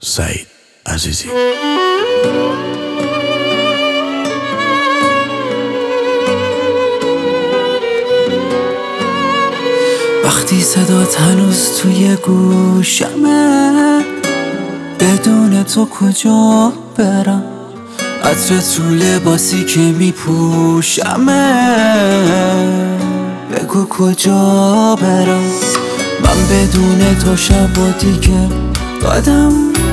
سعید عزیزی. وقتی صدات هنوز توی گوشمه، بدون تو کجا برم؟ عطرت رو لباسی که میپوشمه، بگو کجا برم؟ من بدون تو شب و دیگه قدم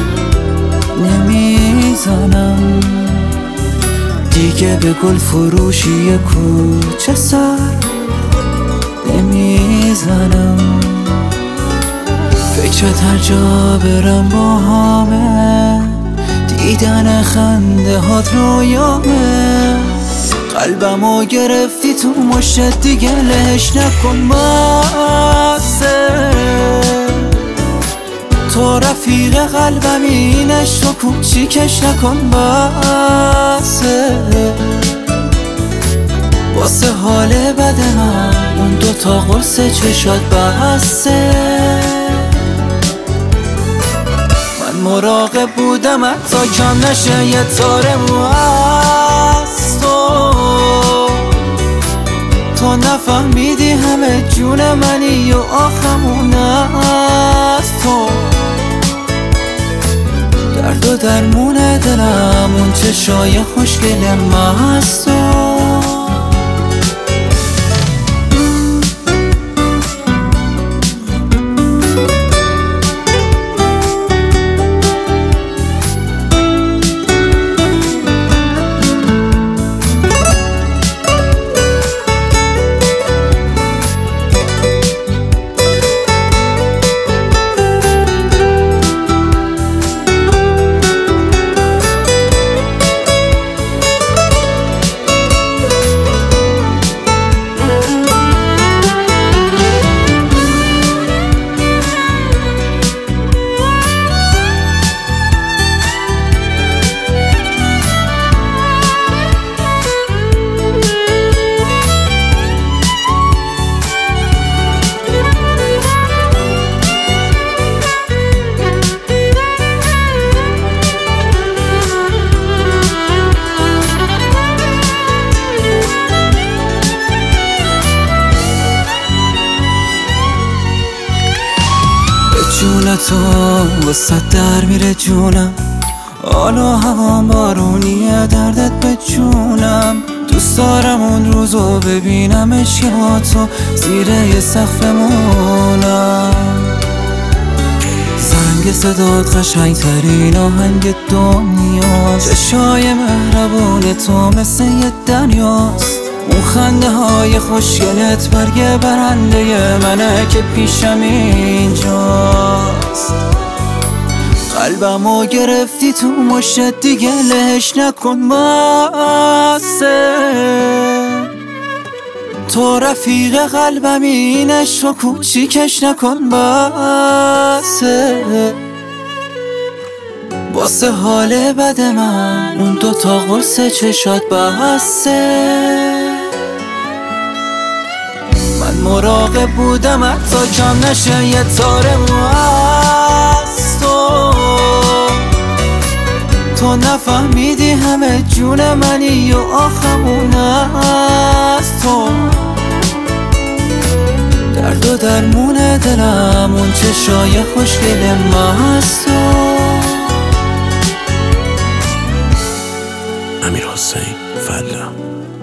نمیزنم، دیگه به گل فروشی کوچه سر نمیزنم. فکرت هر جا برم با همه، دیدن خنده هات رویامه. قلبمو گرفتی تو مشت، دیگه لهش نکن بسه. تو رفیق قلبم، اینش تو کوچیکش نکن بسه. واسه حال بد من اون دوتا قرص چشات بسه. من مراقب بودم حتی کم نشه یه تار مو از تو نفهمیدی همه جون منی و آخمون از تو. درد و درمون دلم اون چشای خوشگل مست تو. جون تو وسط در میره جونم، حالا هوام بارونیه دردت به جونم. دوست دارم اون روزو ببینمش که با تو زیر یه سقفمونم. زنگ صدات قشنگ ترین آهنگ دنیاست، چشای مهربون تو مثل یه دریاست. اون خنده های خوشگلت برگ برنده منه که پیشم اینجاست. قلبمو گرفتی تو مشت، دیگه لهش نکن بسه. تو رفیق قلبم، اینش تو کوچیکش نکن بسه. واسه حال بد من اون دوتا قرص چشات بسه. من مراقب بودم حتی کم نشه یه تار مو از تو نفهمیدی همه جون منی و آخمون از تو. درد و درمون دلم اون چشای خوشگل مست تو. امیرحسین فلا.